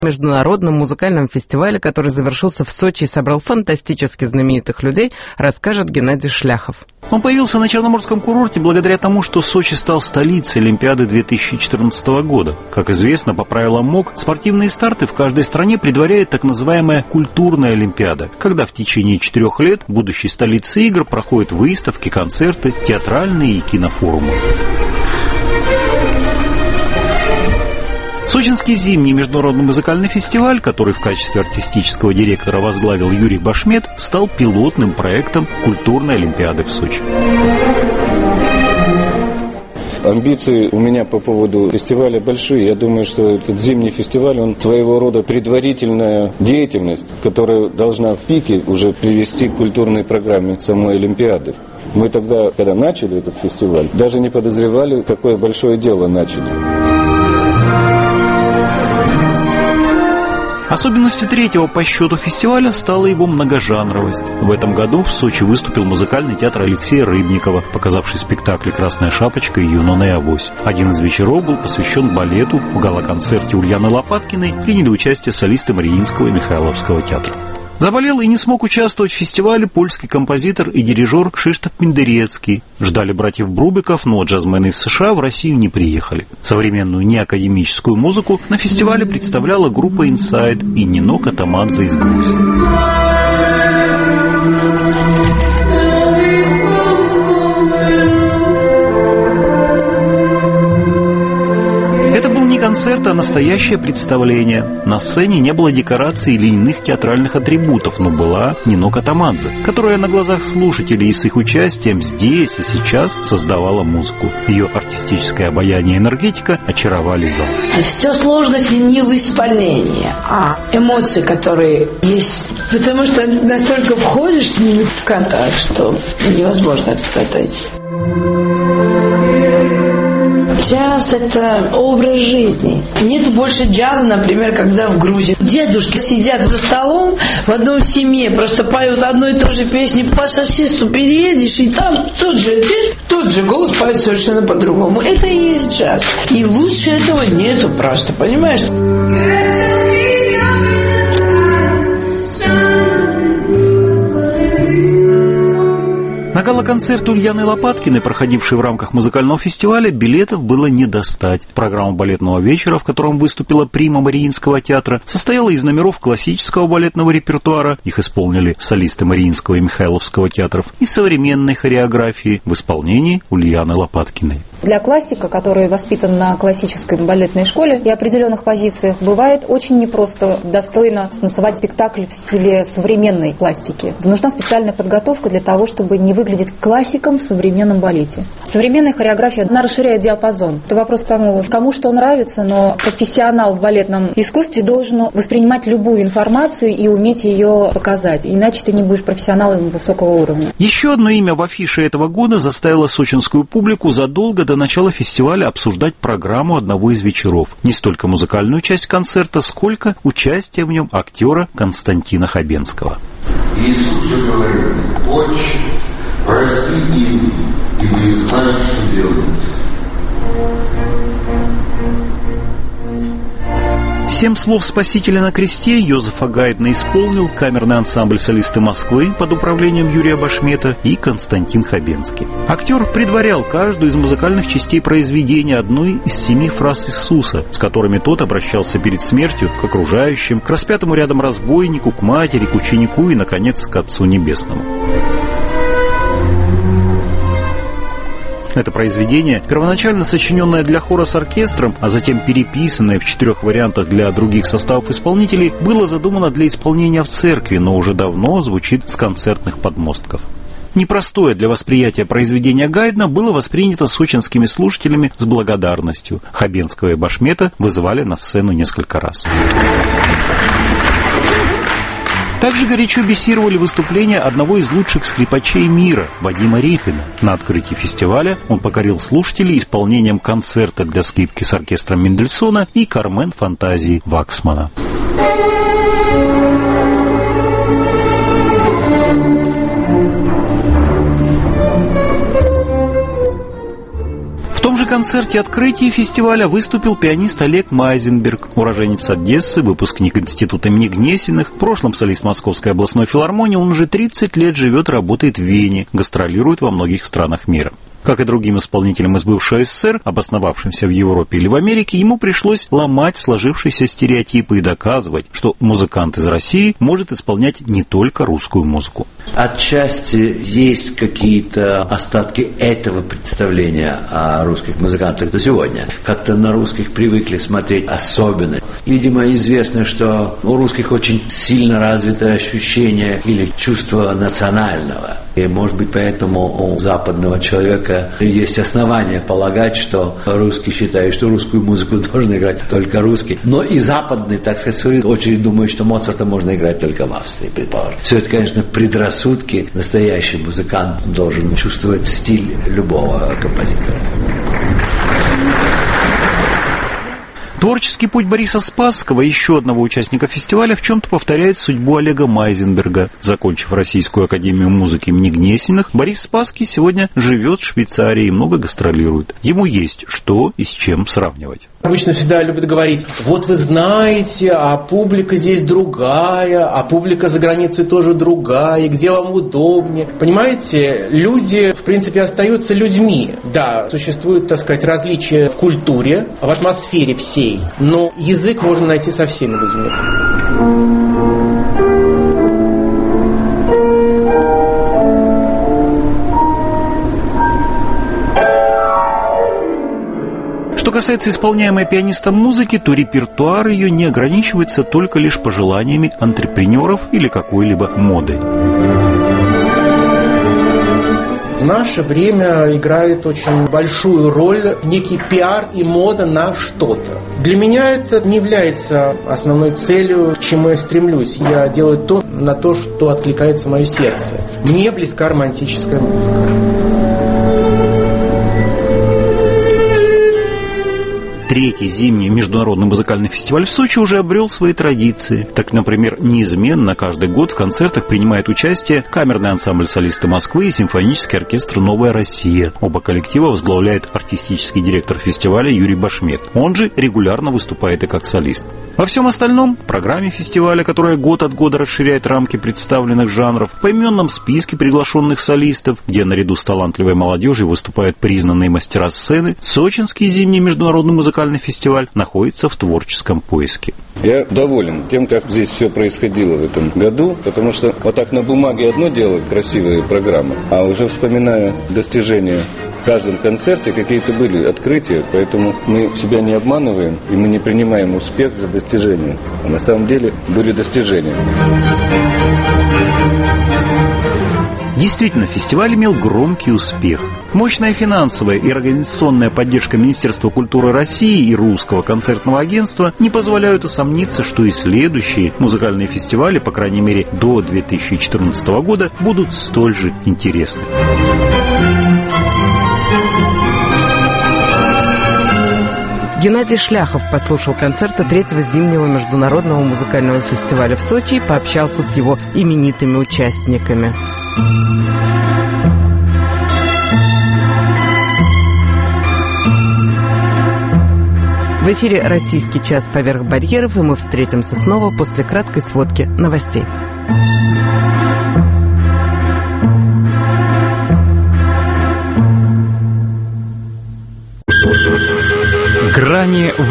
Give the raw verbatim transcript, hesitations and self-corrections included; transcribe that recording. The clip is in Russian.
Международном музыкальном фестивале, который завершился в Сочи и собрал фантастически знаменитых людей, расскажет Геннадий Шляхов. Он появился на Черноморском курорте благодаря тому, что Сочи стал столицей Олимпиады две тысячи четырнадцатого года. Как известно, по правилам МОК, спортивные старты в каждой стране предваряет так называемая культурная Олимпиада, когда в течение четырех лет будущей столицы игр проходят выставки, концерты, театральные и кинофорумы. Сочинский зимний международный музыкальный фестиваль, который в качестве артистического директора возглавил Юрий Башмет, стал пилотным проектом культурной Олимпиады в Сочи. Амбиции у меня по поводу фестиваля большие. Я думаю, что этот зимний фестиваль, он своего рода предварительная деятельность, которая должна в пике уже привести к культурной программе самой Олимпиады. Мы тогда, когда начали этот фестиваль, даже не подозревали, какое большое дело начали. Особенностью третьего по счету фестиваля стала его многожанровость. В этом году в Сочи выступил музыкальный театр Алексея Рыбникова, показавший спектакли «Красная шапочка» и «Юнона и Авось». Один из вечеров был посвящен балету. В гала-концерте Ульяны Лопаткиной приняли участие солисты Мариинского и Михайловского театра. Заболел и не смог участвовать в фестивале польский композитор и дирижер Кшиштоф Пендерецкий. Ждали братьев Брубиков, но джазмены из США в Россию не приехали. Современную неакадемическую музыку на фестивале представляла группа «Инсайд» и Нино Катамадзе из Грузии. Концерт, а настоящее представление. На сцене не было декораций или иных театральных атрибутов, но была Нино Катамадзе, которая на глазах слушателей и с их участием здесь и сейчас создавала музыку. Ее артистическое обаяние и энергетика очаровали зал. Все сложность не в исполнении, а эмоции, которые есть. Потому что настолько входишь с ними в контакт, что невозможно это отойти. Джаз – это образ жизни. Нет больше джаза, например, когда в Грузии дедушки сидят за столом в одной семье, просто поют одну и ту же песню, по соседству переедешь, и там тот же, тот же голос поет совершенно по-другому. Это и есть джаз. И лучше этого нету просто, понимаешь? На гала-концерт Ульяны Лопаткиной, проходивший в рамках музыкального фестиваля, билетов было не достать. Программа балетного вечера, в котором выступила прима Мариинского театра, состояла из номеров классического балетного репертуара, их исполнили солисты Мариинского и Михайловского театров, и современной хореографии в исполнении Ульяны Лопаткиной. Для классика, который воспитан на классической балетной школе и определенных позициях, бывает очень непросто достойно станцевать спектакль в стиле современной пластики. Нужна специальная подготовка для того, чтобы не выглядеть классиком в современном балете. Современная хореография, она расширяет диапазон. Это вопрос к тому, кому что нравится, но профессионал в балетном искусстве должен воспринимать любую информацию и уметь ее показать. Иначе ты не будешь профессионалом высокого уровня. Еще одно имя в афише этого года заставило сочинскую публику задолго до начала фестиваля обсуждать программу одного из вечеров. Не столько музыкальную часть концерта, сколько участие в нем актера Константина Хабенского. Иисус же говорил: «Отче, прости им, ибо не знают, что делают». Семь слов Спасителя на кресте Йозефа Гайдна исполнил камерный ансамбль «Солисты Москвы» под управлением Юрия Башмета и Константин Хабенский. Актер предварял каждую из музыкальных частей произведения одной из семи фраз Иисуса, с которыми тот обращался перед смертью к окружающим, к распятому рядом разбойнику, к матери, к ученику и, наконец, к Отцу Небесному. Это произведение, первоначально сочиненное для хора с оркестром, а затем переписанное в четырех вариантах для других составов исполнителей, было задумано для исполнения в церкви, но уже давно звучит с концертных подмостков. Непростое для восприятия произведение Гайдна было воспринято сочинскими слушателями с благодарностью. Хабенского и Башмета вызывали на сцену несколько раз. Также горячо бессировали выступления одного из лучших скрипачей мира, Вадима Репина. На открытии фестиваля он покорил слушателей исполнением концерта для скрипки с оркестром Мендельсона и «Кармен фантазии» Ваксмана. В том же концерте открытия фестиваля выступил пианист Олег Майзенберг, уроженец Одессы, выпускник Института имени Гнесиных, в прошлом солист Московской областной филармонии. Он уже тридцать лет живет и работает в Вене, гастролирует во многих странах мира. Как и другим исполнителям из бывшей СССР, обосновавшимся в Европе или в Америке, ему пришлось ломать сложившиеся стереотипы и доказывать, что музыкант из России может исполнять не только русскую музыку. Отчасти есть какие-то остатки этого представления о русских музыкантах до сегодня. Как-то на русских привыкли смотреть особенно. Видимо, известно, что у русских очень сильно развито ощущение или чувство национального. И, может быть, поэтому у западного человека есть основания полагать, что русский считает, что русскую музыку должен играть только русский. Но и западный, так сказать, в свою очередь думает, что Моцарта можно играть только в Австрии, предположим. Все это, конечно, предрассудки. Настоящий музыкант должен чувствовать стиль любого композитора. Творческий путь Бориса Спасского, еще одного участника фестиваля, в чем-то повторяет судьбу Олега Майзенберга. Закончив Российскую академию музыки имени Гнесиных, Борис Спасский сегодня живет в Швейцарии и много гастролирует. Ему есть что и с чем сравнивать. Обычно всегда любят говорить: вот вы знаете, а публика здесь другая, а публика за границей тоже другая, где вам удобнее. Понимаете, люди, в принципе, остаются людьми. Да, существуют, так сказать, различия в культуре, в атмосфере всей, но язык можно найти со всеми людьми. Что касается исполняемой пианистом музыки, то репертуар ее не ограничивается только лишь пожеланиями антрепренеров или какой-либо модой. В наше время играет очень большую роль некий пиар и мода на что-то. Для меня это не является основной целью, к чему я стремлюсь. Я делаю то, на то, что откликается мое сердце. Мне близка романтическая музыка. Третий зимний международный музыкальный фестиваль в Сочи уже обрел свои традиции. Так, например, неизменно каждый год в концертах принимает участие камерный ансамбль «Солисты Москвы» и симфонический оркестр «Новая Россия». Оба коллектива возглавляет артистический директор фестиваля Юрий Башмет. Он же регулярно выступает и как солист. Во всем остальном, в программе фестиваля, которая год от года расширяет рамки представленных жанров, в поименном списке приглашенных солистов, где наряду с талантливой молодежью выступают признанные мастера сцены, сочинский зимний международный музыкальный фестиваль находится в творческом поиске. Я доволен тем, как здесь все происходило в этом году, потому что вот так на бумаге одно дело, красивые программы, а уже вспоминая достижения в каждом концерте, какие-то были открытия, поэтому мы себя не обманываем, и мы не принимаем успех за достижение. А на самом деле были достижения. Действительно, фестиваль имел громкий успех. Мощная финансовая и организационная поддержка Министерства культуры России и Русского концертного агентства не позволяют усомниться, что и следующие музыкальные фестивали, по крайней мере до две тысячи четырнадцатого года, будут столь же интересны. Геннадий Шляхов послушал концерты третьего зимнего международного музыкального фестиваля в Сочи и пообщался с его именитыми участниками. В эфире «Российский час поверх барьеров», и мы встретимся снова после краткой сводки новостей. Грани